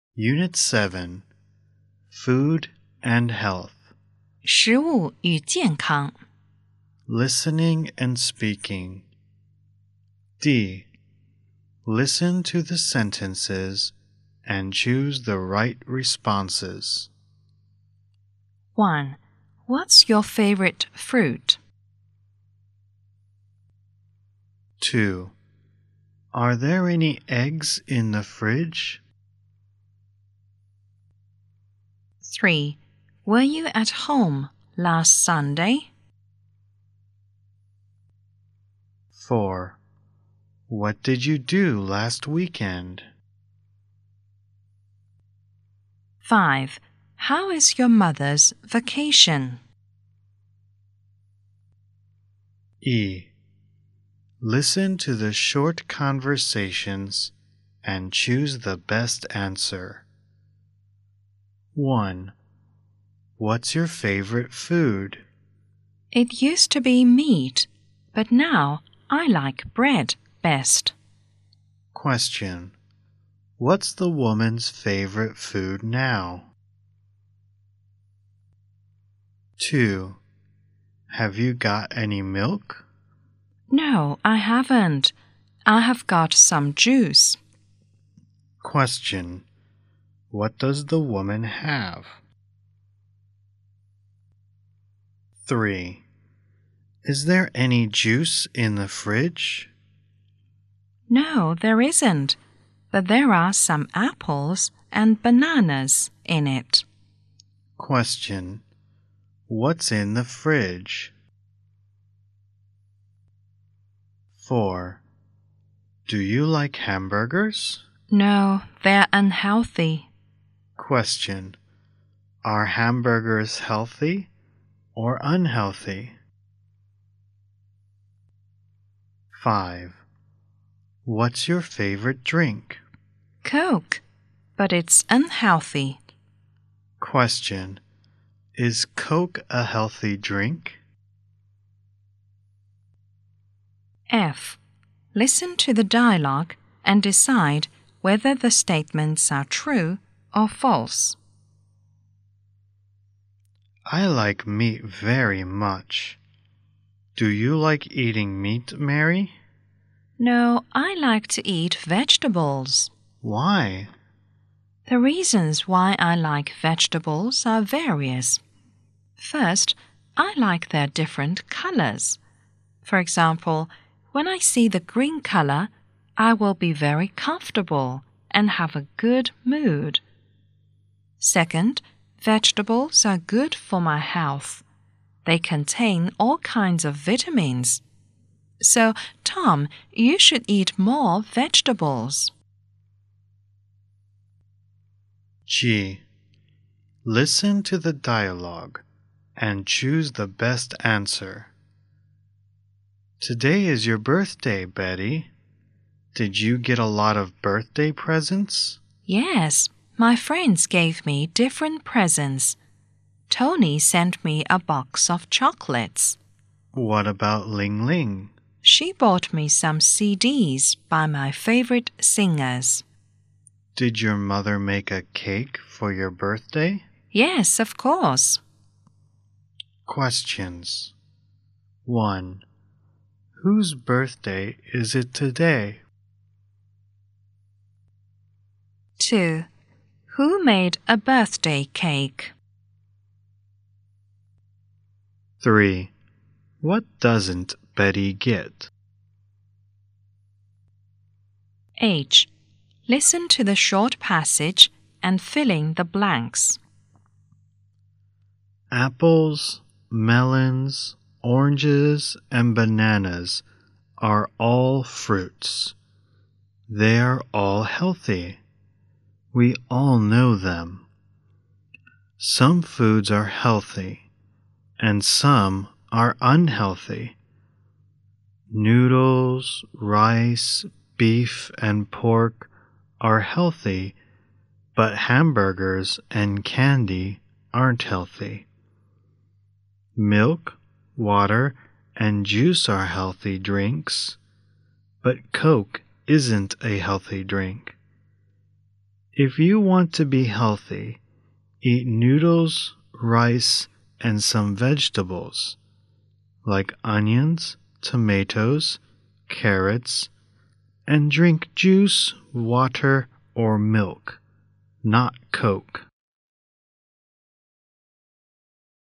Unit 7 Food and Health 食物与健康 Listening and Speaking D. Listen to the sentences and choose the right responses. 1. What's your favorite fruit? 2. Are there any eggs in the fridge? 3. Were you at home last Sunday? 4. What did you do last weekend? 5. How is your mother's vacation? E. Listen to the short conversations and choose the best answer. 1. What's your favorite food? It used to be meat, but now I like bread best. Question. What's the woman's favorite food now? 2. Have you got any milk? No, I haven't. I have got some juice. Question. What does the woman have? 3. Is there any juice in the fridge? No, there isn't, but there are some apples and bananas in it. Question. What's in the fridge? 4. Do you like hamburgers? No, they're unhealthy. Question. Are hamburgers healthy or unhealthy? 5. What's your favorite drink? Coke, but it's unhealthy. Question. Is Coke a healthy drink? F. Listen to the dialogue and decide whether the statements are true or false. I like meat very much. Do you like eating meat, Mary? No, I like to eat vegetables. Why? The reasons why I like vegetables are various. First, I like their different colors. For example, when I see the green color, I will be very comfortable and have a good mood. Second, vegetables are good for my health. They contain all kinds of vitamins. So, Tom, you should eat more vegetables. G. Listen to the dialogue and choose the best answer. Today is your birthday, Betty. Did you get a lot of birthday presents? Yes, my friends gave me different presents. Tony sent me a box of chocolates. What about Ling Ling? She bought me some CDs by my favorite singers. Did your mother make a cake for your birthday? Yes, of course. Questions. 1. Whose birthday is it today? 2. Who made a birthday cake? 3. What doesn't Betty get? H. Listen to the short passage and fill in the blanks. Apples, melons, oranges, and bananas are all fruits. They are all healthy. We all know them. Some foods are healthy, and some are unhealthy. Noodles, rice, beef, and pork are healthy, but hamburgers and candy aren't healthy. Milk, water, and juice are healthy drinks, but Coke isn't a healthy drink. If you want to be healthy, eat noodles, rice, and some vegetables, like onions, tomatoes, carrots, and drink juice, water, or milk, not Coke.